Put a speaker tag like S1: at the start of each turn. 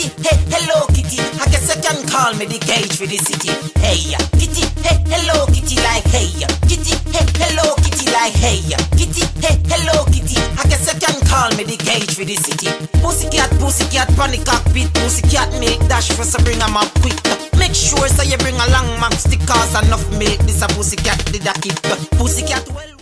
S1: Kitty, hey, hello Kitty. I guess you can call me the gauge for the city. Hey, Kitty, hey, hello Kitty, like hey. Kitty, hey, hello Kitty, like hey. Kitty, hey, hello Kitty. I guess you can call me the gauge for the city. Pussycat, panic cockpit. Pussycat milk dash for so bring 'em up quick. Make sure so you bring a long map stickers enough milk. This a pussycat did a keep. Pussycat well.